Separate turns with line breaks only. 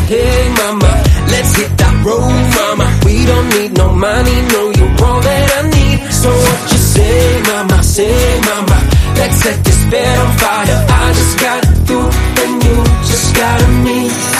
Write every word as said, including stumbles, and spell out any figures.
Hey mama, let's hit that road, mama. We don't need no money, no, you're all that I need. So what you say, mama, say mama, let's set this bed on fire. I just got you and you just got me.